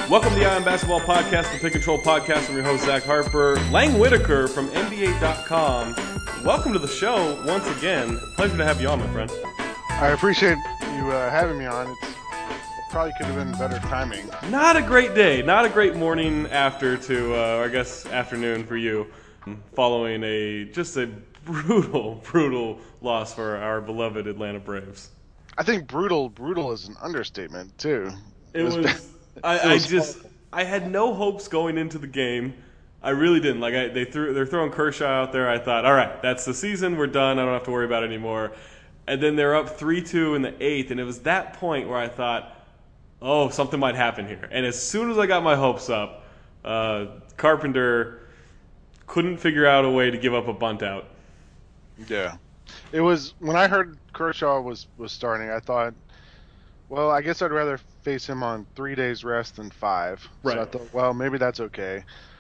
Welcome to the Ion Basketball Podcast, the Pick and Control Podcast. I'm your host, Zach Harper. Lang Whitaker from NBA.com. Welcome to the show once again. Pleasure to have you on, my friend. I appreciate you having me on. It probably could have been better timing. Not a great day. Not a great morning after to, or I guess afternoon for you, following just a brutal loss for our beloved Atlanta Braves. I think brutal is an understatement, too. It was I had no hopes going into the game. I really didn't. They're throwing Kershaw out there. I thought, all right, that's the season. We're done. I don't have to worry about it anymore. And then they're up 3-2 in the eighth, and it was that point where I thought, oh, something might happen here. And as soon as I got my hopes up, Carpenter couldn't figure out a way to give up a bunt out. Yeah. It was when I heard Kershaw was starting, I thought, well, I guess I'd rather face him on 3 days rest than 5. Right. So I thought, well, maybe that's okay.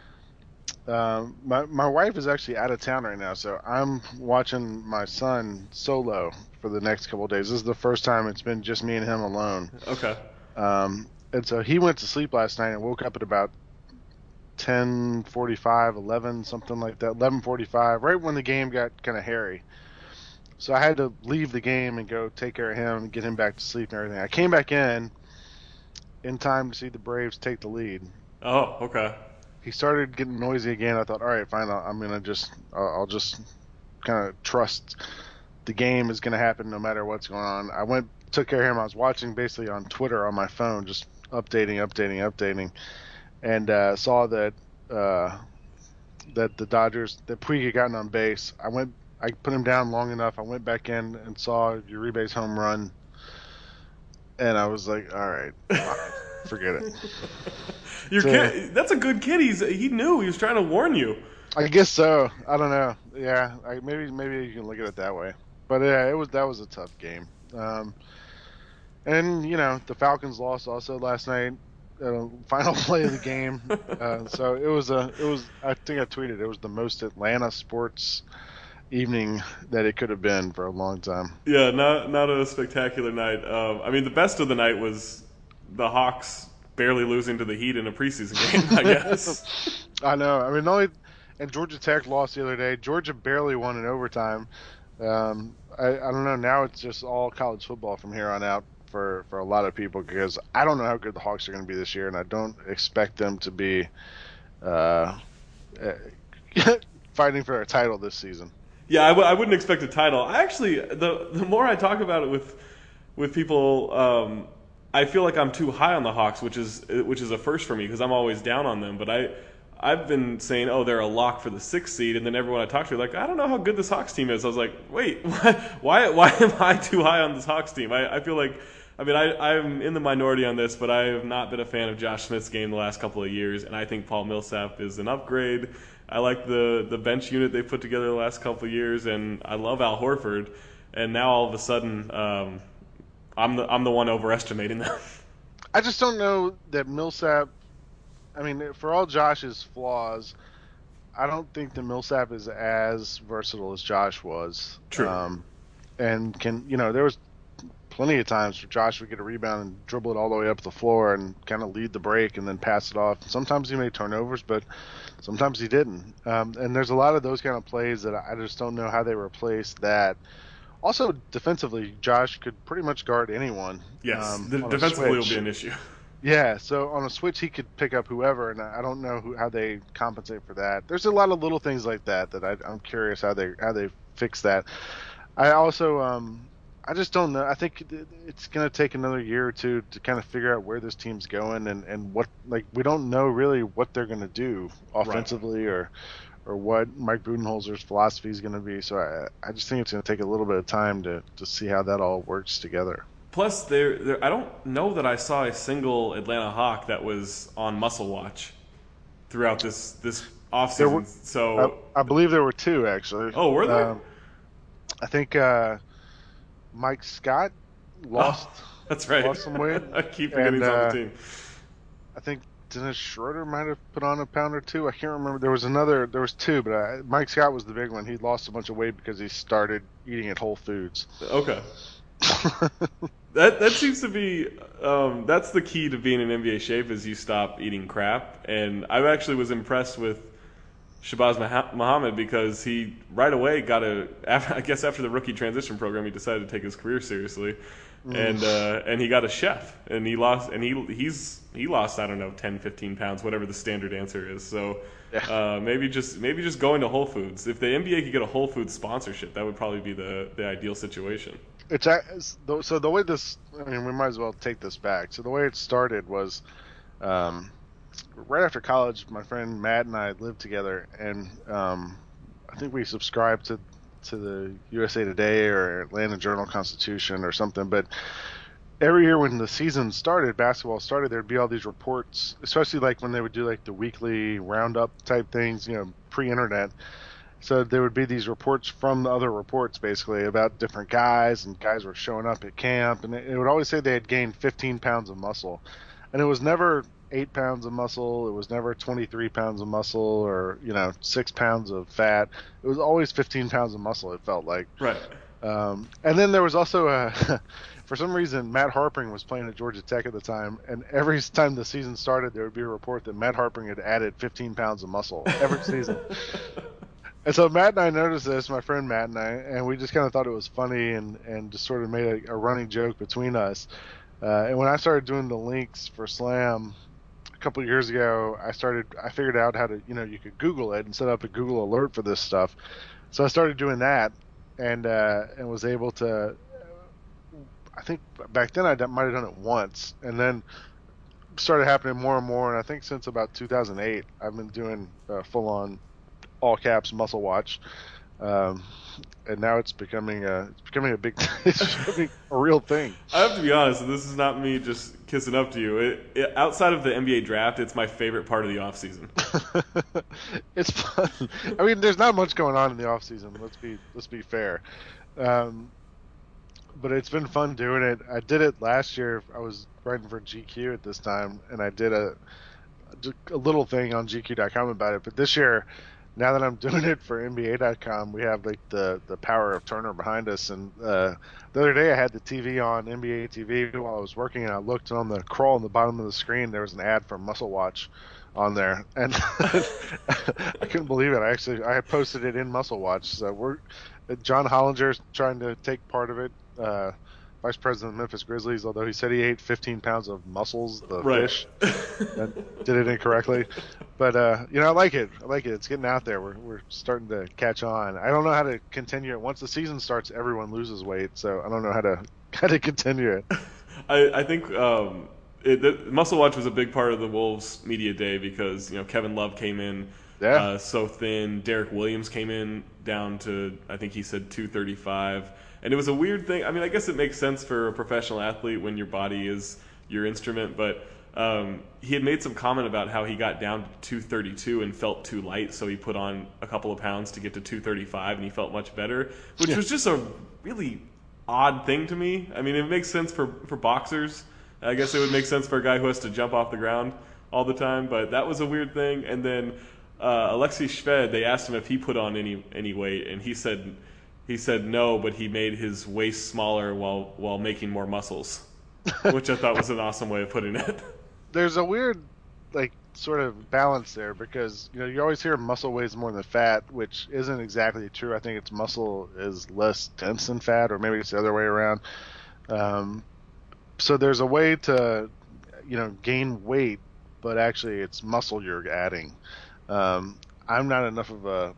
My wife is actually out of town right now, so I'm watching my son solo for the next couple of days. This is the first time it's been just me and him alone. Okay. And so he went to sleep last night and woke up at about 10:45, 11, something like that, 11:45, right when the game got kind of hairy. So I had to leave the game and go take care of him and get him back to sleep and everything. I came back in time to see the Braves take the lead. Oh, okay. He started getting noisy again. I thought, all right, fine. I'll just kind of trust the game is going to happen no matter what's going on. I went, took care of him. I was watching basically on Twitter on my phone, just updating, and saw that the Dodgers, that Puig had gotten on base. I put him down long enough. I went back in and saw Uribe's home run, and I was like, all right, forget it. Kid, that's a good kid. He knew. He was trying to warn you. I guess so. I don't know. Yeah, maybe you can look at it that way. But yeah, that was a tough game. And the Falcons lost also last night. Final play of the game. So it was. I think I tweeted it was the most Atlanta sports evening that it could have been for a long time. Yeah, not a spectacular night. I mean, the best of the night was the Hawks barely losing to the Heat in a preseason game, I guess. I know. I mean, and Georgia Tech lost the other day. Georgia barely won in overtime. I don't know. Now it's just all college football from here on out for a lot of people, because I don't know how good the Hawks are going to be this year, and I don't expect them to be fighting for a title this season. Yeah, I wouldn't expect a title. I actually, the more I talk about it with people, I feel like I'm too high on the Hawks, which is a first for me because I'm always down on them. But I've been saying, oh, they're a lock for the 6th seed, and then everyone I talk to, like, I don't know how good this Hawks team is. I was like, wait, why am I too high on this Hawks team? I feel like, I mean, I'm in the minority on this, but I have not been a fan of Josh Smith's game the last couple of years, and I think Paul Millsap is an upgrade. I like the bench unit they put together the last couple of years, and I love Al Horford. And now all of a sudden, I'm the one overestimating them. I just don't know that Millsap. I mean, for all Josh's flaws, I don't think that Millsap is as versatile as Josh was. True. And there was plenty of times where Josh would get a rebound and dribble it all the way up the floor and kind of lead the break and then pass it off. Sometimes he made turnovers, but sometimes he didn't. And there's a lot of those kind of plays that I just don't know how they replace that. Also, defensively, Josh could pretty much guard anyone. Yes, defensively will be an issue. Yeah, so on a switch, he could pick up whoever, and I don't know how they compensate for that. There's a lot of little things like that I'm curious how they fix that. I also I just don't know. I think it's going to take another year or two to kind of figure out where this team's going and what, like, we don't know really what they're going to do offensively, right, or what Mike Budenholzer's philosophy is going to be. So I just think it's going to take a little bit of time to see how that all works together. Plus, I don't know that I saw a single Atlanta Hawk that was on Muscle Watch throughout this offseason. I believe there were 2, actually. Oh, were there? I think Mike Scott lost. Oh, that's right. Lost some weight. I keep forgetting he's on the team. I think Dennis Schroeder might have put on a pound or 2. I can't remember. There was 2, but Mike Scott was the big one. He lost a bunch of weight because he started eating at Whole Foods. Okay. That seems to be that's the key to being in NBA shape is you stop eating crap. And I actually was impressed with Shabazz Muhammad because he right away I guess after the rookie transition program he decided to take his career seriously, and he got a chef and he lost I don't know 10, 15 pounds whatever the standard answer is. So Yeah. maybe just going to Whole Foods. If the NBA could get a Whole Foods sponsorship, that would probably be the ideal situation. So the way this, I mean, we might as well take this back. So the way it started was, um, right after college, my friend Matt and I lived together, and I think we subscribed to the USA Today or Atlanta Journal Constitution or something. But every year when the season started, basketball started, there'd be all these reports, especially like when they would do like the weekly roundup type things, pre-internet. So there would be these reports from the other reports, basically, about different guys, and guys were showing up at camp, and it would always say they had gained 15 pounds of muscle, and it was never 8 pounds of muscle, it was never 23 pounds of muscle, or 6 pounds of fat. It was always 15 pounds of muscle. It felt like. Right. And then there was also for some reason, Matt Harpring was playing at Georgia Tech at the time, and every time the season started, there would be a report that Matt Harpring had added 15 pounds of muscle every season. And so Matt and I noticed this, my friend Matt and I, and we just kind of thought it was funny and just sort of made a running joke between us. And when I started doing the links for Slam a couple of years ago, I figured out how to, you could Google it and set up a Google alert for this stuff. So I started doing that and was able to, I think back then I might have done it once, and then started happening more and more. And I think since about 2008, I've been doing full on all caps muscle watch, and now it's becoming a big it's becoming a real thing. I have to be honest, and this is not me just kissing up to you. Outside of the NBA draft, it's my favorite part of the off season. It's fun. I mean, there's not much going on in the off season. Let's be fair, but it's been fun doing it. I did it last year. I was writing for GQ at this time, and I did a little thing on GQ.com about it. But this year, now that I'm doing it for NBA.com, we have like the power of Turner behind us. And the other day, I had the TV on NBA TV while I was working, and I looked on the crawl on the bottom of the screen. There was an ad for Muscle Watch on there, and I couldn't believe it. I had posted it in Muscle Watch. So John Hollinger's trying to take part of it. Vice president of Memphis Grizzlies, although he said he ate 15 pounds of mussels, the fish, and did it incorrectly. But I like it. I like it. It's getting out there. We're starting to catch on. I don't know how to continue it. Once the season starts, everyone loses weight, so I don't know how to continue it. I think Muscle Watch was a big part of the Wolves media day because Kevin Love came in so thin. Derek Williams came in down to I think he said 235. And it was a weird thing. I mean, I guess it makes sense for a professional athlete when your body is your instrument, but he had made some comment about how he got down to 232 and felt too light, so he put on a couple of pounds to get to 235, and he felt much better, which was just a really odd thing to me. I mean, it makes sense for boxers. I guess it would make sense for a guy who has to jump off the ground all the time, but that was a weird thing. And then Alexei Shved, they asked him if he put on any weight, and he said no, but he made his waist smaller while making more muscles, which I thought was an awesome way of putting it. There's a weird, sort of balance there because, you always hear muscle weighs more than fat, which isn't exactly true. I think it's muscle is less dense than fat, or maybe it's the other way around. So there's a way to, gain weight, but actually it's muscle you're adding. I'm not enough of a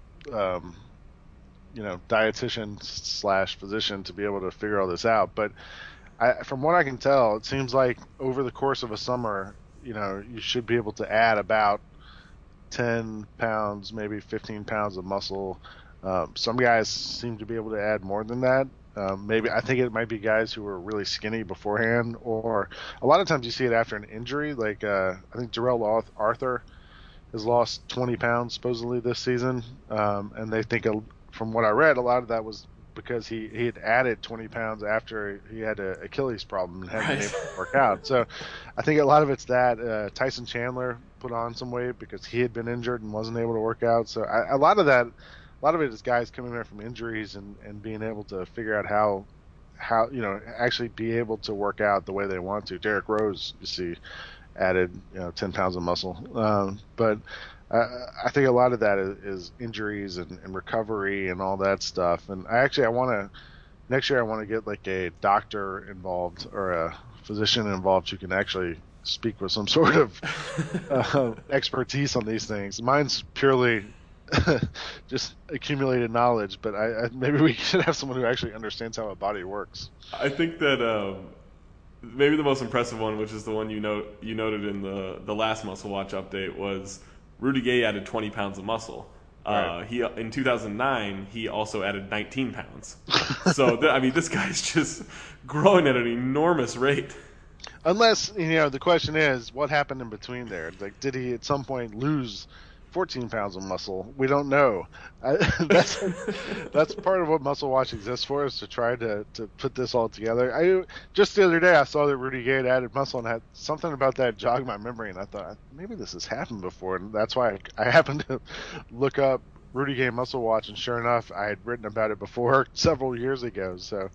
dietitian / physician to be able to figure all this out. But from what I can tell, it seems like over the course of a summer, you should be able to add about 10 pounds, maybe 15 pounds of muscle. Some guys seem to be able to add more than that. Maybe I think it might be guys who were really skinny beforehand, or a lot of times you see it after an injury. Like I think Jarrell Arthur has lost 20 pounds supposedly this season, and they think from what I read, a lot of that was because he had added 20 pounds after he had an Achilles problem and hadn't been able to work out. So I think a lot of it's that. Tyson Chandler put on some weight because he had been injured and wasn't able to work out. So a lot of it is guys coming back from injuries and being able to figure out how actually be able to work out the way they want to. Derrick Rose, you see, added 10 pounds of muscle, but I think a lot of that is injuries and recovery and all that stuff. And I want to next year I want to get like a doctor involved or a physician involved who can actually speak with some sort of expertise on these things. Mine's purely just accumulated knowledge, but maybe we should have someone who actually understands how a body works. I think that maybe the most impressive one, which is the one you noted in the last Muscle Watch update, was Rudy Gay added 20 pounds of muscle. Right. He in 2009 he also added 19 pounds. So I mean, this guy's just growing at an enormous rate. Unless the question is, what happened in between there? Like, did he at some point lose 14 pounds of muscle? We don't know. That's part of what Muscle Watch exists for, is to try to put this all together. Just the other day I saw that Rudy Gay had added muscle, and had something about that jogged my memory, and I thought maybe this has happened before, and that's why I happened to look up Rudy Gay Muscle Watch, and sure enough, I had written about it before several years ago. So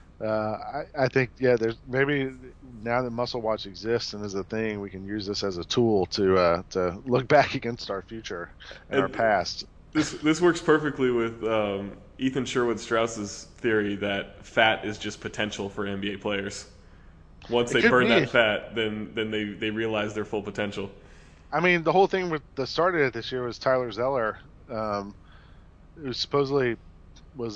I think, there's maybe now that Muscle Watch exists and is a thing, we can use this as a tool to look back against our future and our past. This works perfectly with Ethan Sherwood Strauss's theory that fat is just potential for NBA players. Once they burn that fat, then they realize their full potential. I mean, the whole thing with the start of it this year was Tyler Zeller, who supposedly was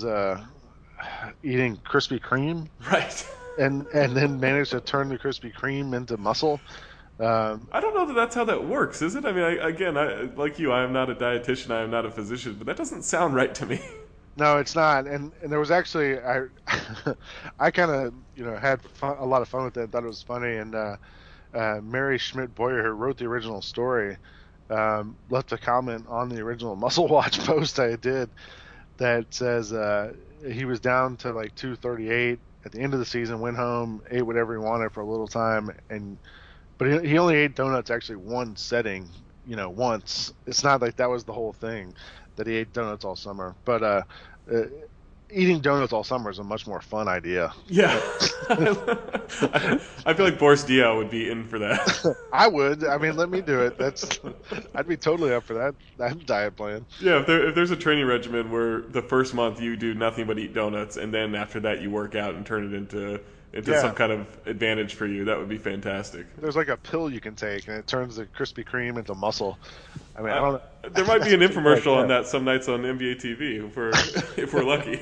eating Krispy Kreme, right? and then managed to turn the Krispy Kreme into muscle. I don't know that that's how that works, is it? I mean, like you, I am not a dietitian, I am not a physician, but that doesn't sound right to me. No, it's not. And there was actually I kind of had a lot of fun with it. Thought it was funny. And Mary Schmidt Boyer, who wrote the original story, left a comment on the original Muscle Watch post I did that says he was down to like 238 at the end of the season, went home, ate whatever he wanted for a little time, but he only ate donuts actually one setting, once. It's not like that was the whole thing, that he ate donuts all summer. But eating donuts all summer is a much more fun idea. Yeah. I feel like Boris Diaw would be in for that. I would. I mean, let me do it. I'd be totally up for that diet plan. Yeah, if there's a training regimen where the first month you do nothing but eat donuts, and then after that you work out and turn it into some kind of advantage for you, that would be fantastic. There's like a pill you can take, and it turns the Krispy Kreme into muscle. I mean, I don't. There might be an infomercial on that some nights on NBA TV if we're lucky.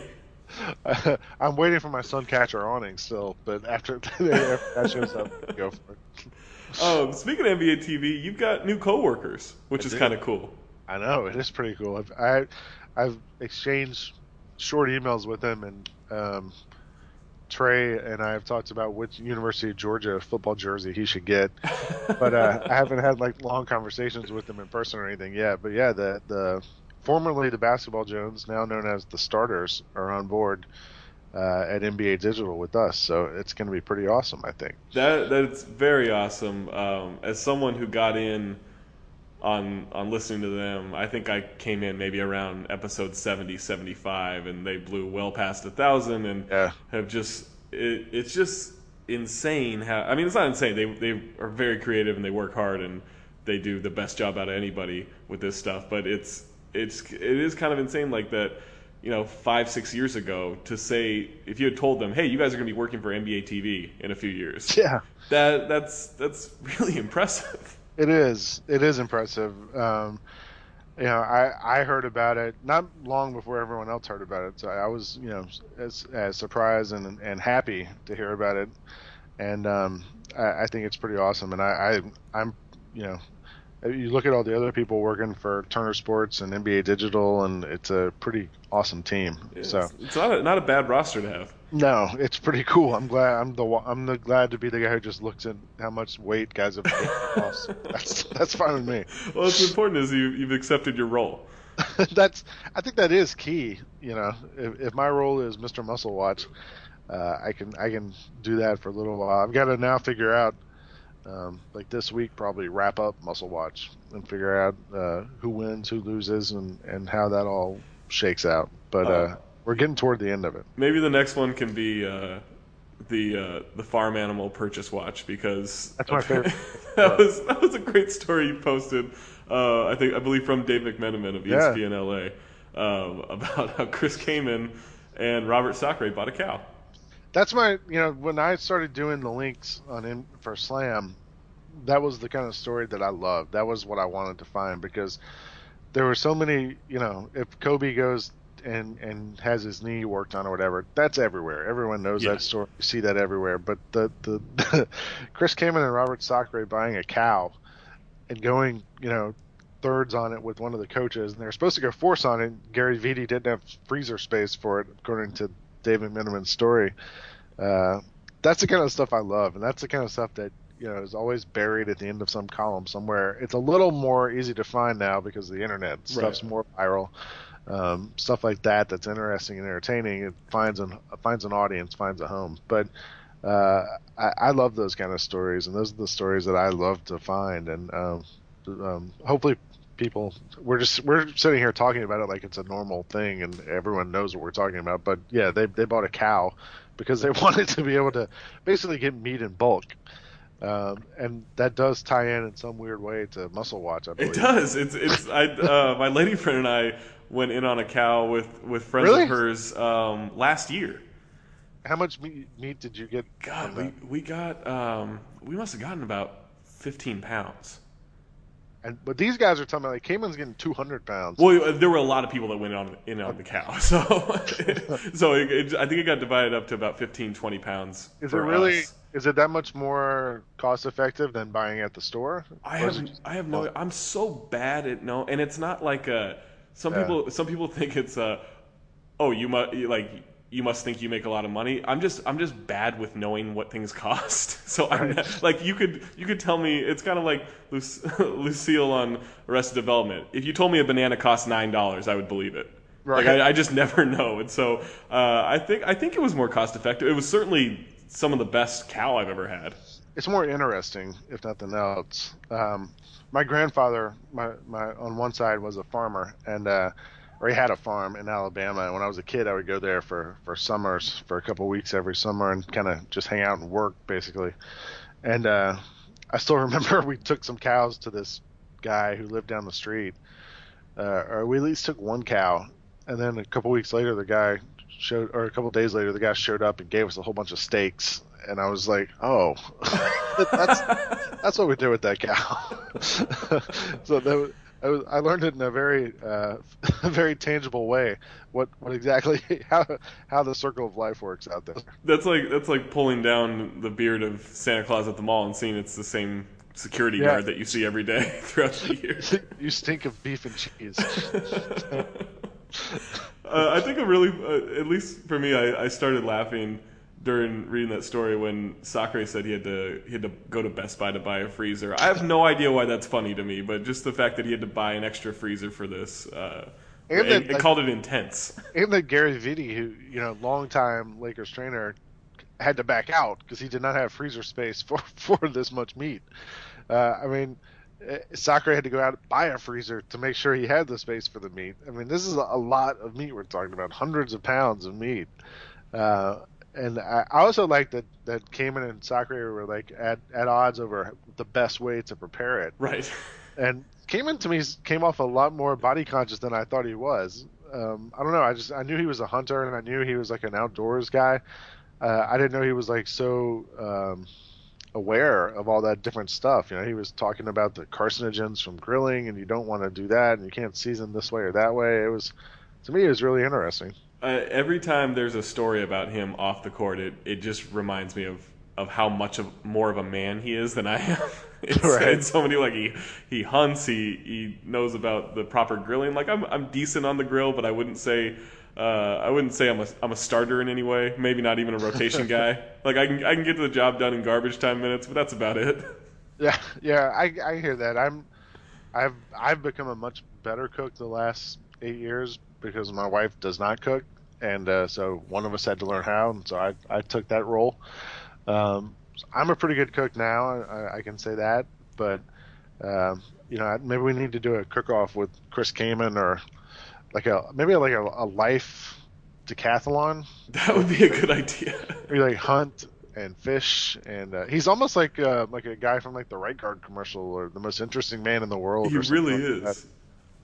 I'm waiting for my Suncatcher awning still, but after that shows up, go for it. Speaking of NBA TV, you've got new coworkers, which is kind of cool. I know, it is pretty cool. I've exchanged short emails with him, and Trey and I have talked about which University of Georgia football jersey he should get, but I haven't had like long conversations with him in person or anything yet. But yeah, the formerly the Basketball Jones, now known as the Starters, are on board at NBA Digital with us, so it's going to be pretty awesome, I think. That's very awesome. As someone who got in on listening to them, I think I came in maybe around episode 70, 75, and they blew well past 1,000, and have just it's just insane how, I mean, it's not insane. They are very creative and they work hard and they do the best job out of anybody with this stuff, but it is kind of insane, like that, 5-6 years ago, to say, if you had told them, hey, you guys are going to be working for NBA TV in a few years, that's really impressive. It is impressive. I heard about it not long before everyone else heard about it, so I was as surprised and happy to hear about it, and I think it's pretty awesome. And I'm you look at all the other people working for Turner Sports and NBA Digital, and it's a pretty awesome team. It's not a bad roster to have. No, it's pretty cool. I'm glad. I'm glad to be the guy who just looks at how much weight guys have lost. That's fine with me. Well, what's important is you've accepted your role. I think that is key. If my role is Mr. Muscle Watch, I can do that for a little while. I've got to now figure out. Like this week, probably wrap up Muscle Watch and figure out who wins, who loses, and how that all shakes out. But we're getting toward the end of it. Maybe the next one can be the farm animal purchase watch because That's my favorite. that was a great story you posted. I believe from Dave McMenamin of Yeah. ESPN LA about how Chris Kaman and Robert Sacre bought a cow. That's my, when I started doing the links for Slam, that was the kind of story that I loved. That was what I wanted to find because there were so many, if Kobe goes and has his knee worked on or whatever, that's everywhere. Everyone knows Yeah. that story. You see that everywhere. But the Chris Kaman and Robert Sacre buying a cow and going, thirds on it with one of the coaches, and they were supposed to go fourths on it. Gary Vitti didn't have freezer space for it, according to David Miniman's story. That's the kind of stuff I love, and that's the kind of stuff that is always buried at the end of some column somewhere. It's a little more easy to find now because of the internet. Stuff's more viral. Stuff like that's interesting and entertaining. It finds an audience, finds a home. But I love those kind of stories, and those are the stories that I love to find. And hopefully, we're sitting here talking about it like it's a normal thing, and everyone knows what we're talking about. But yeah, they bought a cow because they wanted to be able to basically get meat in bulk. And that does tie in some weird way to Muscle Watch, I believe. It does. My lady friend and I went in on a cow with friends Really? of hers last year. How much meat did you get? God, we got we must have gotten about 15 pounds. But these guys are talking about Cayman's getting 200 pounds. Well, there were a lot of people that went in on the cow, so I think it got divided up to about 15, 20 pounds. Is it for really? us. Is it that much more cost effective than buying at the store? I have no. I'm so bad at no, and it's not like some people think it's you must think you make a lot of money. I'm just bad with knowing what things cost. So I'm like you could tell me it's kind of like Lucille on Arrested Development. If you told me a banana costs $9, I would believe it. Right. Like I just never know, and so I think it was more cost effective. It was certainly some of the best cow I've ever had. It's more interesting, if nothing else. My grandfather, my on one side was a farmer, and or he had a farm in Alabama. And when I was a kid, I would go there for summers, for a couple of weeks every summer, and kind of just hang out and work, basically. And I still remember we took some cows to this guy who lived down the street, or we at least took one cow. And then a couple weeks later, a couple days later, the guy showed up and gave us a whole bunch of steaks. And I was like, oh, that's what we do with that cow. So I learned it in a very very tangible way. What exactly how the circle of life works out there. That's like pulling down the beard of Santa Claus at the mall and seeing it's the same security guard that you see every day throughout the year. You stink of beef and cheese. I think at least for me, I started laughing during reading that story when Sacre said he had to go to Best Buy to buy a freezer. I have no idea why that's funny to me, but just the fact that he had to buy an extra freezer for this, it called it intense. And that Gary Vitti, who longtime Lakers trainer, had to back out because he did not have freezer space for this much meat. Sacre had to go out and buy a freezer to make sure he had the space for the meat. I mean, this is a lot of meat we're talking about, hundreds of pounds of meat. And I also like that Kaman and Sacre were like at odds over the best way to prepare it. Right. And Kaman to me came off a lot more body conscious than I thought he was. I don't know. I knew he was a hunter, and I knew he was like an outdoors guy. I didn't know he was like so aware of all that different stuff. He was talking about the carcinogens from grilling, and you don't want to do that, and you can't season this way or that way. To me, it was really interesting. Every time there's a story about him off the court, it just reminds me of how much more of a man he is than I am. It's somebody like he hunts, he knows about the proper grilling. Like I'm decent on the grill, but I wouldn't say I'm a starter in any way. Maybe not even a rotation guy. Like I can get the job done in garbage time minutes, but that's about it. Yeah, I hear that. I've become a much better cook the last 8 years because my wife does not cook, and so one of us had to learn how, and so I took that role. I'm a pretty good cook now, I can say that, but maybe we need to do a cook-off with Chris Kaman or maybe a life decathlon. That would be a good idea. Or hunt and fish, and he's almost like a guy from like the Right Guard commercial or the most interesting man in the world He or something really like that. is.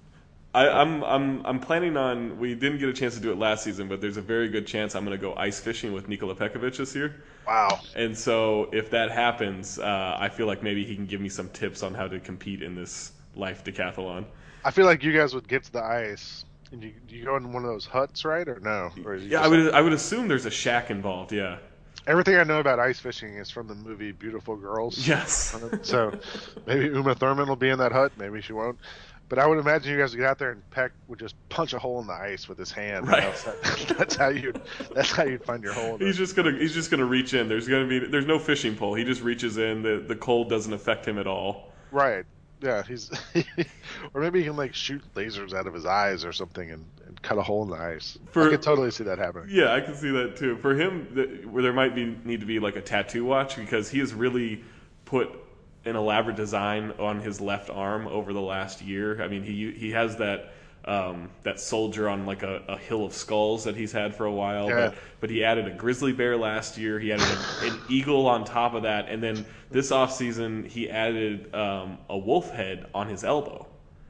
I'm planning on. We didn't get a chance to do it last season, but there's a very good chance I'm going to go ice fishing with Nikola Pekovic this year. Wow. And so if that happens, I feel like maybe he can give me some tips on how to compete in this life decathlon. I feel like you guys would get to the ice. And you go in one of those huts, right? Or no? Or is you Yeah, just I would assume there's a shack involved. Yeah. everything I know about ice fishing is from the movie Beautiful Girls. Yes. So maybe Uma Thurman will be in that hut. Maybe she won't. But I would imagine you guys would get out there and Peck would just punch a hole in the ice with his hand. Right. That's how you'd find your hole. He's just gonna reach in. There's no fishing pole. He just reaches in. The cold doesn't affect him at all. Right. Yeah. Or maybe he can like shoot lasers out of his eyes or something and cut a hole in the ice. I could totally see that happening. Yeah, I can see that too. For him, where there might need to be like a tattoo watch because he has really put an elaborate design on his left arm over the last year. I mean, he has that soldier on like a hill of skulls that he's had for a while. Yeah. But he added a grizzly bear last year. He added an eagle on top of that, and then this offseason he added a wolf head on his elbow.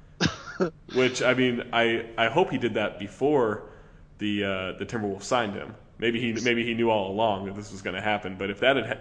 Which I mean, I hope he did that before the Timberwolves signed him. Maybe he knew all along that this was going to happen. But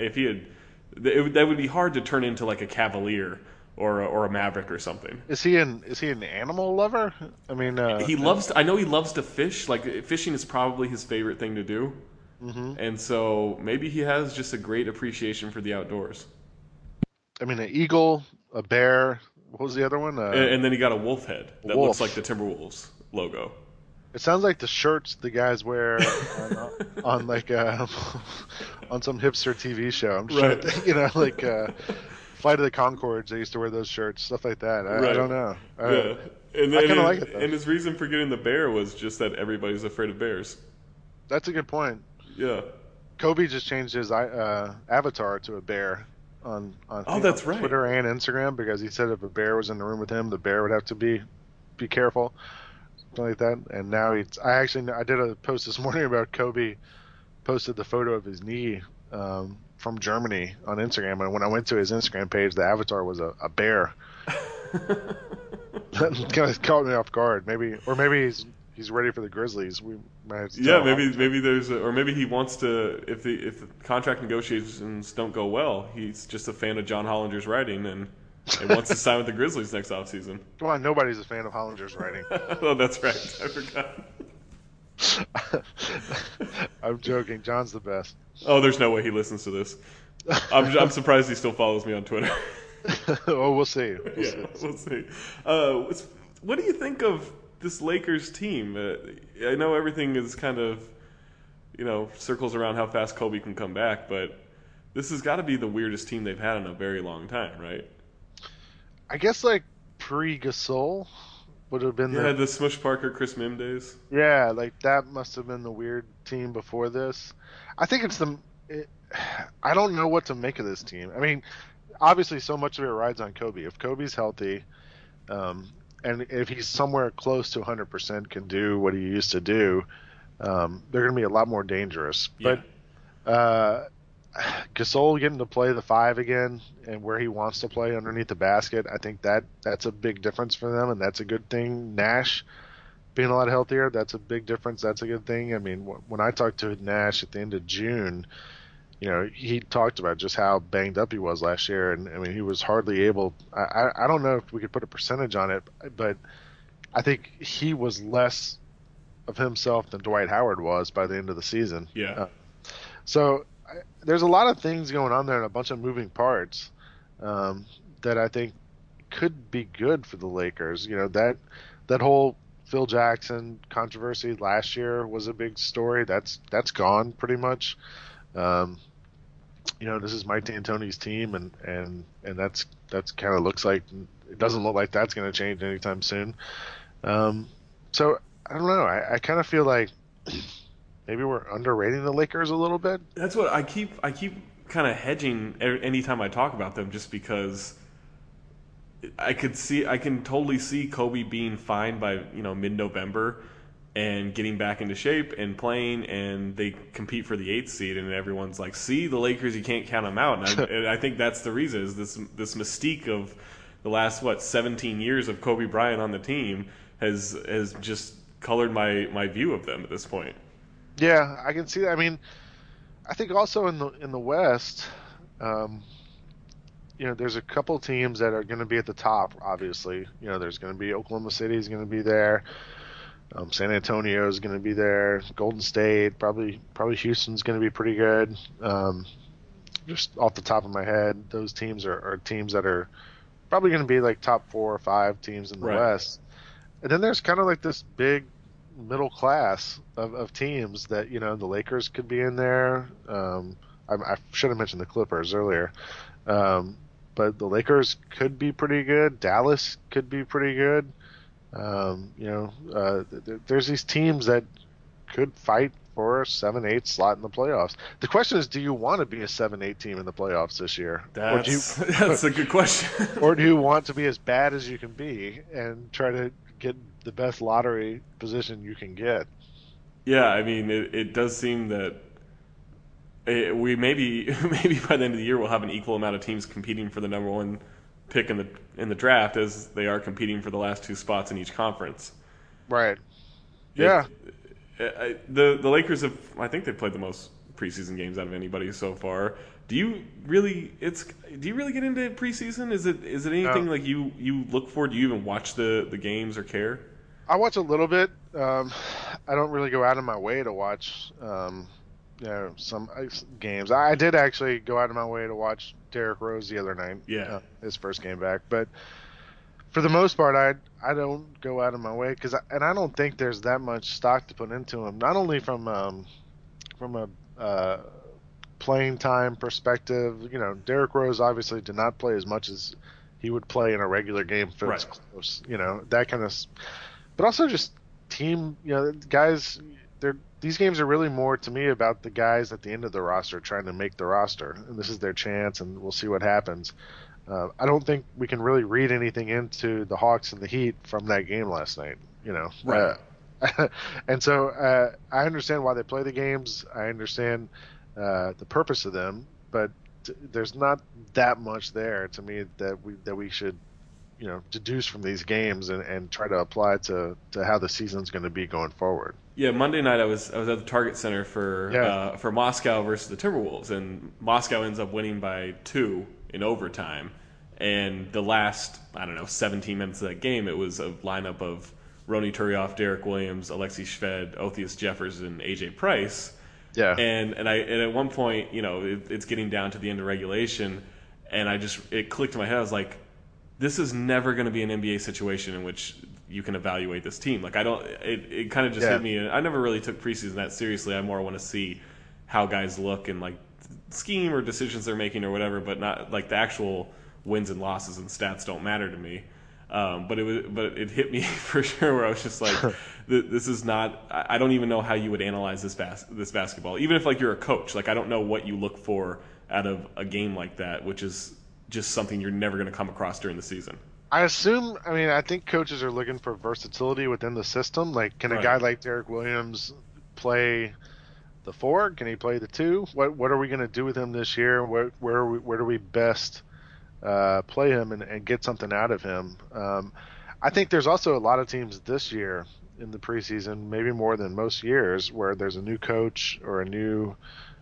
that would be hard to turn into like a Cavalier or a Maverick or something. Is he an animal lover? I mean, I know he loves to fish. Like fishing is probably his favorite thing to do. Mm-hmm. And so maybe he has just a great appreciation for the outdoors. I mean, an eagle, a bear. What was the other one? And then he got a wolf head that wolf. looks like the Timberwolves logo. It sounds like the shirts the guys wear on like on some hipster TV show. I'm sure, Right. like Flight of the Conchords. They used to wear those shirts, stuff like that. I don't know. Yeah. And I kind of like it though. And his reason for getting the bear was just that everybody's afraid of bears. That's a good point. Yeah. Kobe just changed his avatar to a bear on that's right. Twitter and Instagram because he said if a bear was in the room with him, the bear would have to be careful. Something like that. And now I did a post this morning about Kobe posted the photo of his knee from Germany on Instagram, and when I went to his Instagram page, the avatar was a bear. That kind of caught me off guard. Maybe he's ready for the Grizzlies. We might have to maybe there's or maybe he wants to if the contract negotiations don't go well, he's just a fan of John Hollinger's writing and wants to sign with the Grizzlies next offseason. Come on, nobody's a fan of Hollinger's writing. Oh, that's right. I forgot. I'm joking. John's the best. Oh, there's no way he listens to this. I'm surprised he still follows me on Twitter. Oh, we'll see. We'll see. What do you think of this Lakers team? I know everything is kind of, circles around how fast Kobe can come back, but this has got to be the weirdest team they've had in a very long time, right? I guess like pre-Gasol would have been the Smush Parker, Chris Mim days. Yeah, like that must have been the weird team before this. I think I don't know what to make of this team. I mean, obviously so much of it rides on Kobe. If Kobe's healthy, and if he's somewhere close to 100% can do what he used to do, they're going to be a lot more dangerous. Yeah. But Gasol getting to play the 5 again and where he wants to play underneath the basket, I think that's a big difference for them, and that's a good thing. Nash being a lot healthier, that's a big difference. That's a good thing. I mean, when I talked to Nash at the end of June, he talked about just how banged up he was last year, and I mean, he was hardly able. I don't know if we could put a percentage on it, but I think he was less of himself than Dwight Howard was by the end of the season. Yeah. So there's a lot of things going on there and a bunch of moving parts that I think could be good for the Lakers. That whole Phil Jackson controversy last year was a big story. That's gone pretty much. This is Mike D'Antoni's team, and that's kind of looks like it doesn't look like that's going to change anytime soon. So I don't know. I kind of feel like maybe we're underrating the Lakers a little bit. That's what I keep kind of hedging anytime I talk about them, just because I can totally see Kobe being fine by mid-November, and getting back into shape and playing, and they compete for the 8th seed, and everyone's like, see, the Lakers, you can't count them out. And I think that's the reason, is this mystique of the last, 17 years of Kobe Bryant on the team has just colored my view of them at this point. Yeah, I can see that. I mean, I think also in the West, there's a couple teams that are going to be at the top. Obviously, there's going to be Oklahoma City is going to be there. San Antonio is going to be there. Golden State, probably Houston's going to be pretty good. Just off the top of my head, those teams are teams that are probably going to be like top 4 or 5 teams in the West. And then there's kind of like this big middle class of teams that, the Lakers could be in there. I should have mentioned the Clippers earlier. But the Lakers could be pretty good. Dallas could be pretty good. There's these teams that could fight for a 7-8 slot in the playoffs. The question is, do you want to be a 7-8 team in the playoffs this year? That's a good question. Or do you want to be as bad as you can be and try to get the best lottery position you can get? Yeah, I mean, it does seem that we maybe by the end of the year we'll have an equal amount of teams competing for the number 1 pick in the draft as they are competing for the last 2 spots in each conference. Right. Yeah. The Lakers I think they've played the most preseason games out of anybody so far. Do you really get into preseason? Is it anything like you look for? Do you even watch the games or care? I watch a little bit. I don't really go out of my way to watch some games. I did actually go out of my way to watch Derrick Rose the other night. Yeah. His first game back. But for the most part, I don't go out of my way I don't think there's that much stock to put into him. Not only from a playing time perspective. Derrick Rose obviously did not play as much as he would play in a regular game if it was close. That kind of. But also just team. Guys. These games are really more to me about the guys at the end of the roster trying to make the roster, and this is their chance, and we'll see what happens. I don't think we can really read anything into the Hawks and the Heat from that game last night. Right. And so I understand why they play the games. I understand the purpose of them, but there's not that much there to me that we should deduce from these games and try to apply to how the season's going to be going forward. Yeah, Monday night I was at the Target Center for Moscow versus the Timberwolves, and Moscow ends up winning by 2 in overtime. And the last 17 minutes of that game, it was a lineup of Ronny Turiaf, Derek Williams, Alexei Shved, Othius Jeffers, and AJ Price. Yeah. And at one point, it's getting down to the end of regulation, and it clicked in my head. I was like, this is never going to be an NBA situation in which you can evaluate this team. Like it kind of just hit me. I never really took preseason that seriously. I more want to see how guys look and like scheme or decisions they're making or whatever, but not like the actual wins and losses and stats don't matter to me. But it hit me for sure where I was just like, this is not. I don't even know how you would analyze this basketball. Even if like you're a coach, like I don't know what you look for out of a game like that, which is just something you're never going to come across during the season. I think coaches are looking for versatility within the system. Like, can a guy like Derek Williams play the 4? Can he play the 2? What are we going to do with him this year? Where do we best play him and get something out of him? I think there's also a lot of teams this year in the preseason, maybe more than most years, where there's a new coach or a new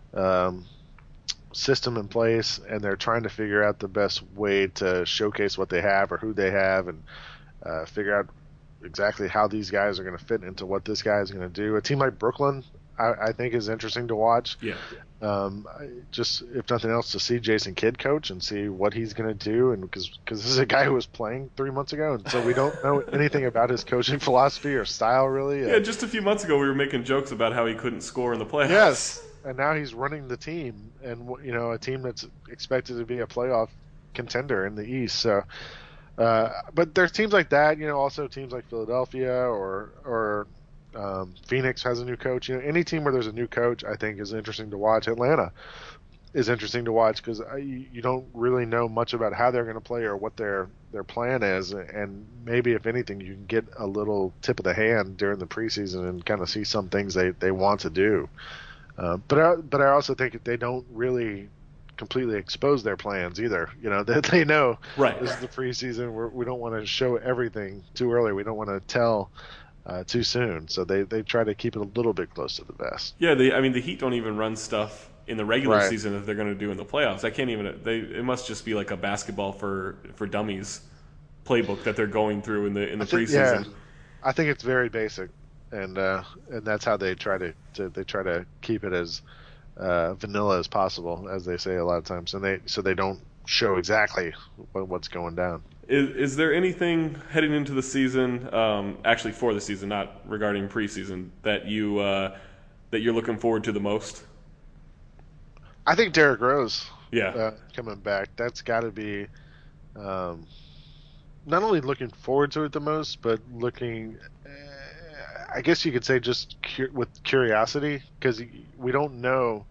system in place, and they're trying to figure out the best way to showcase what they have or who they have, and figure out exactly how these guys are going to fit into what this guy is going to do. A team like Brooklyn, I think, is interesting to watch. Yeah. Just if nothing else, to see Jason Kidd coach and see what he's going to do, and because this is a guy who was playing 3 months ago, and so we don't know anything about his coaching philosophy or style really. Yeah, just a few months ago we were making jokes about how he couldn't score in the playoffs. Yes. And now he's running the team, and a team that's expected to be a playoff contender in the East. So, but there's teams like that. Also teams like Philadelphia or Phoenix has a new coach. Any team where there's a new coach, I think, is interesting to watch. Atlanta is interesting to watch because you don't really know much about how they're going to play or what their plan is, and maybe if anything, you can get a little tip of the hand during the preseason and kind of see some things they want to do. But I also think they don't really completely expose their plans either. They know Right. this is the preseason. We don't want to show everything too early. We don't want to tell too soon. So they try to keep it a little bit close to the vest. Yeah, I mean, the Heat don't even run stuff in the regular Right. season that they're going to do in the playoffs. I can't even. It must just be like a basketball for dummies playbook that they're going through in the preseason. Yeah, I think it's very basic, and that's how they try to keep it as vanilla as possible, as they say a lot of times, and they don't show exactly what's going down. Is there anything heading into the season, actually for the season, not regarding preseason, that you're looking forward to the most? I think Derrick Rose, Yeah. coming back, that's got to be not only looking forward to it the most, but looking, I guess you could say, just with curiosity, because we don't know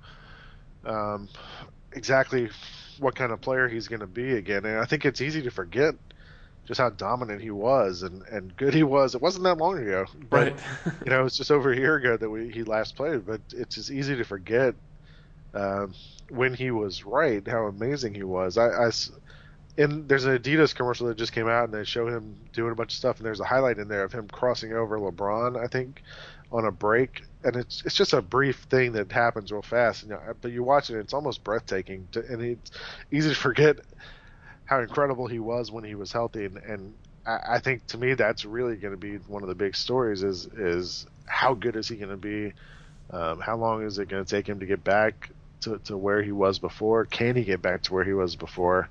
exactly what kind of player he's going to be again. And I think it's easy to forget just how dominant he was and good he was. It wasn't that long ago, but Right. it's just over a year ago that he last played. But it's just easy to forget when he was right, how amazing he was. And there's an Adidas commercial that just came out, and they show him doing a bunch of stuff, and there's a highlight in there of him crossing over LeBron, I think, on a break, and it's just a brief thing that happens real fast. But you watch it, and it's almost breathtaking, and it's easy to forget how incredible he was when he was healthy. And I think, to me, that's really going to be one of the big stories is how good is he going to be? How long is it going to take him to get back to where he was before? Can he get back to where he was before?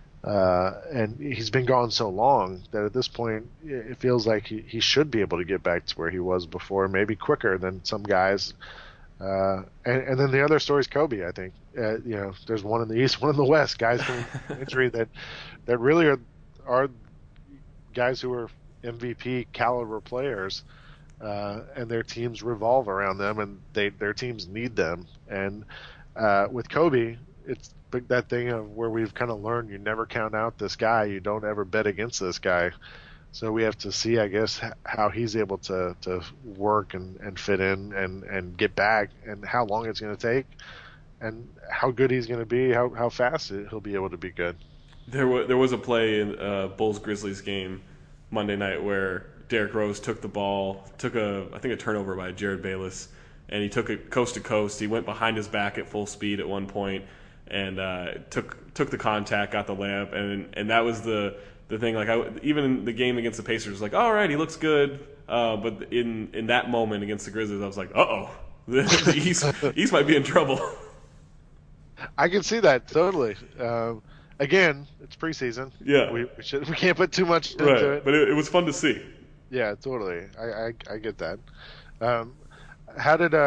And he's been gone so long that at this point it feels like he should be able to get back to where he was before, maybe quicker than some guys. And then the other story is Kobe, I think. There's one in the East, one in the West, guys from injury that really are guys who are MVP caliber players, and their teams revolve around them, and their teams need them. And with Kobe, it's that thing of where we've kind of learned you never count out this guy, you don't ever bet against this guy. So we have to see, I guess, how he's able to work and fit in and get back, and how long it's going to take, and how good he's going to be, how fast he'll be able to be good. There was a play in Bulls Grizzlies game Monday night where Derrick Rose took the ball, took I think a turnover by Jared Bayless, and he took it coast to coast. He went behind his back at full speed at one point and took the contact, got the layup, and that was the thing. Like even in the game against the Pacers, like, all right, he looks good, but in that moment against the Grizzlies, I was like, the East might be in trouble. I can see that totally. Again, it's preseason. Yeah, we can't put too much into right. it. But it was fun to see. Yeah, totally. I get that. How did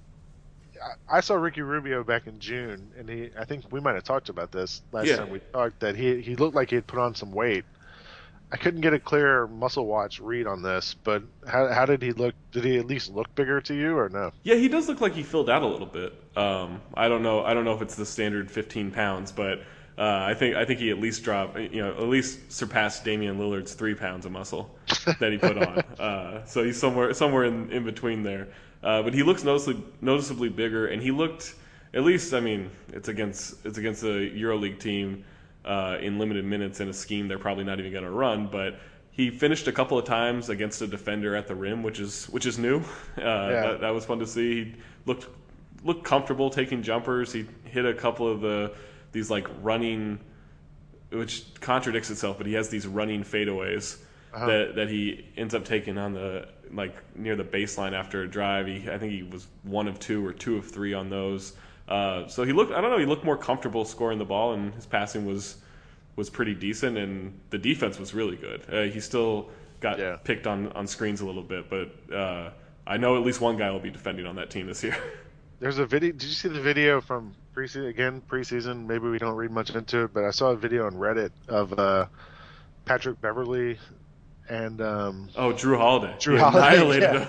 I saw Ricky Rubio back in June, and I think we might have talked about this last time we talked, that he looked like he had put on some weight. I couldn't get a clear muscle watch read on this, but how did he look? Did he at least look bigger to you, or no? Yeah, he does look like he filled out a little bit. I don't know if it's the standard 15 pounds, but I think he at least dropped, at least surpassed Damian Lillard's 3 pounds of muscle that he put on. So he's somewhere in between there. But he looks noticeably bigger, and he looked, at least, I mean, it's against a EuroLeague team in limited minutes in a scheme they're probably not even going to run, but he finished a couple of times against a defender at the rim, which is new. That was fun to see. He looked comfortable taking jumpers. He hit a couple of these like running, which contradicts itself, but he has these running fadeaways that he ends up taking on the, like, near the baseline after a drive. I think he was 1 of 2 or 2 of 3 on those. So he looked more comfortable scoring the ball, and his passing was pretty decent, and the defense was really good. He still got picked on screens a little bit, but I know at least one guy will be defending on that team this year. There's a video. Did you see the video from preseason? Again, preseason. Maybe we don't read much into it, but I saw a video on Reddit of Patrick Beverley and Drew Holiday. Drew Holiday annihilated him.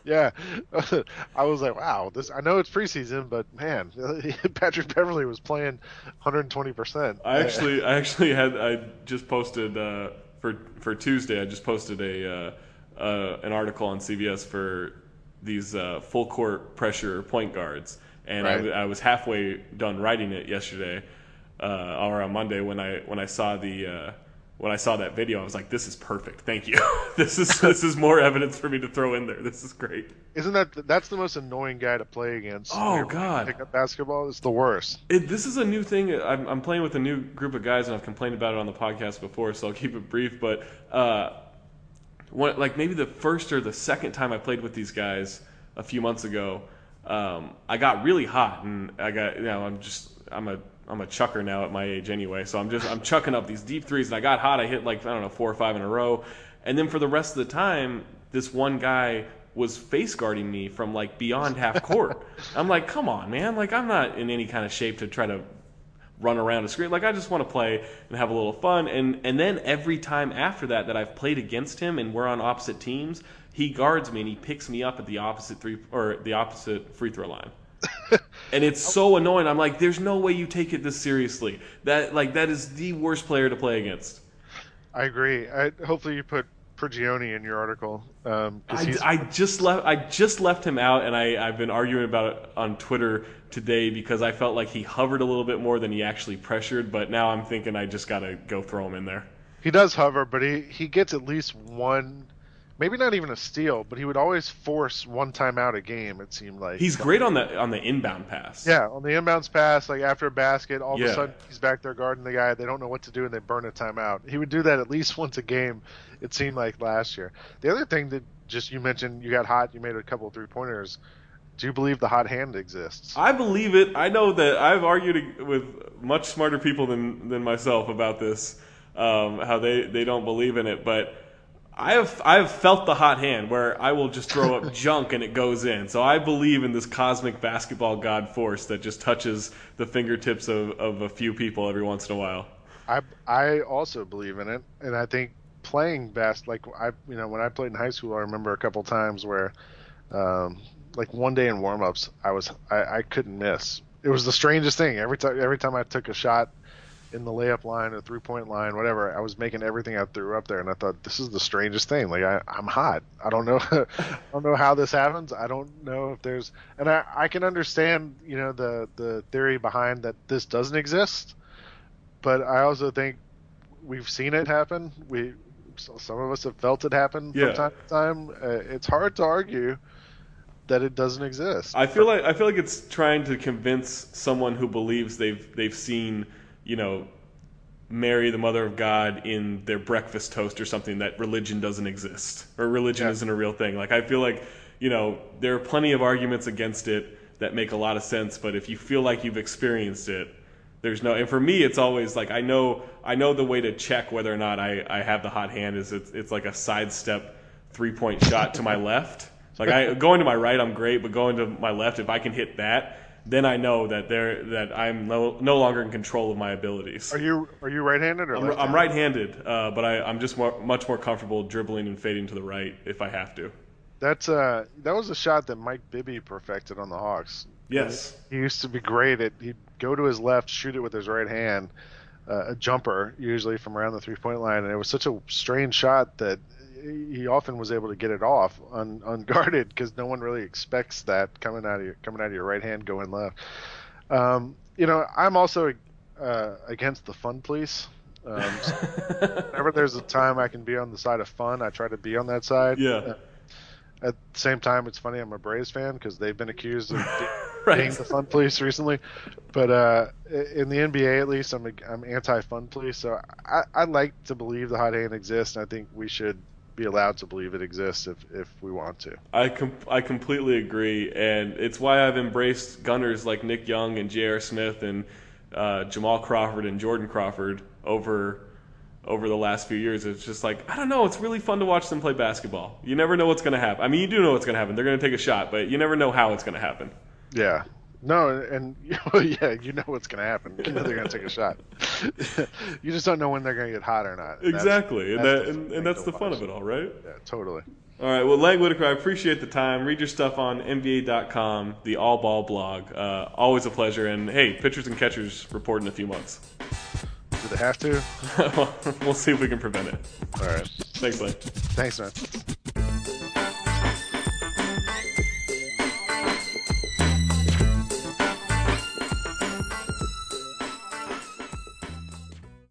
Yeah, I was like, wow. This I know it's preseason, but man, Patrick Beverly was playing 120%. I just posted for Tuesday. I just posted an article on CBS for these full court pressure point guards, and Right. I was halfway done writing it yesterday, or on Monday when I saw when I saw that video. I was like, this is perfect. Thank you. This is more evidence for me to throw in there. This is great. Isn't that's the most annoying guy to play against when Oh you're playing God. pickup basketball? It's the worst. This is a new thing. I'm playing with a new group of guys, and I've complained about it on the podcast before, so I'll keep it brief. But like maybe the first or the second time I played with these guys a few months ago, I got really hot, and I'm a chucker now at my age anyway, so I'm chucking up these deep threes, and I got hot. I hit like, I don't know, 4 or 5 in a row, and then for the rest of the time, this one guy was face guarding me from like beyond half court. I'm like, come on, man! Like I'm not in any kind of shape to try to run around a screen. Like I just want to play and have a little fun. And then every time after that I've played against him and we're on opposite teams, he guards me and he picks me up at the opposite free throw line. And it's so annoying. I'm like, there's no way you take it this seriously. That is the worst player to play against. I agree. Hopefully you put Prigioni in your article. I just left him out, and I've been arguing about it on Twitter today because I felt like he hovered a little bit more than he actually pressured. But now I'm thinking I just gotta go throw him in there. He does hover, but he gets at least one, maybe not even a steal, but he would always force one timeout a game. It seemed like He's great on the inbound pass. yeah, on the inbounds pass, like after a basket, all of Yeah. a sudden he's back there guarding the guy. They don't know what to do, and they burn a timeout. He would do that at least once a game. It seemed like last year. The other thing that just you mentioned, you got hot. You made a couple of 3-pointers. Do you believe the hot hand exists? I believe it. I know that I've argued with much smarter people than myself about this, how they don't believe in it. But I have felt the hot hand where I will just throw up junk and it goes in. So I believe in this cosmic basketball god force that just touches the fingertips of a few people every once in a while. I also believe in it, and I think playing like when I played in high school, I remember a couple times where, like one day in warmups, I couldn't miss. It was the strangest thing. Every time I took a shot in the layup line or 3-point line, whatever, I was making everything I threw up there, and I thought this is the strangest thing. Like I'm hot. I don't know, I don't know how this happens. I don't know if there's, and I can understand the theory behind that this doesn't exist, but I also think we've seen it happen. Some of us have felt it happen from time to time. It's hard to argue that it doesn't exist. I feel like it's trying to convince someone who believes they've seen, Mary, the Mother of God, in their breakfast toast or something, that religion doesn't exist or religion isn't a real thing. Like I feel like, there are plenty of arguments against it that make a lot of sense, but if you feel like you've experienced it, there's no. And for me, it's always like I know the way to check whether or not I have the hot hand is it's like a sidestep 3-point shot to my left. Like going to my right, I'm great, but going to my left, if I can hit that, then I know that I'm no longer in control of my abilities. Are you right-handed or left-handed? I'm right-handed, but I'm just much more comfortable dribbling and fading to the right if I have to. That was a shot that Mike Bibby perfected on the Hawks. Yes. He used to be great at, he'd go to his left, shoot it with his right hand, a jumper, usually from around the 3-point line, and it was such a strange shot that he often was able to get it off unguarded because no one really expects that coming out of your right hand going left. I'm also against the fun police. So whenever there's a time I can be on the side of fun, I try to be on that side. Yeah. At the same time, it's funny, I'm a Braves fan because they've been accused of Right. being the fun police recently. But in the NBA, at least, I'm anti-fun police. So I like to believe the hot hand exists, and I think we should be allowed to believe it exists if we want to. I completely agree, and it's why I've embraced gunners like Nick Young and J.R. Smith and Jamal Crawford and Jordan Crawford over the last few years. It's just like, I don't know, it's really fun to watch them play basketball. You never know what's going to happen. I mean, you do know what's going to happen. They're going to take a shot, but you never know how it's going to happen. Yeah. No, and yeah, you know what's going to happen. You know they're going to take a shot. You just don't know when they're going to get hot or not. Exactly, and that's the fun fun of it all, right? Yeah, totally. All right. Well, Lang Whitaker, I appreciate the time. Read your stuff on NBA.com, the All Ball blog. Always a pleasure. And hey, pitchers and catchers report in a few months. Do they have to? We'll see if we can prevent it. All right. Thanks, Lang. Thanks, man.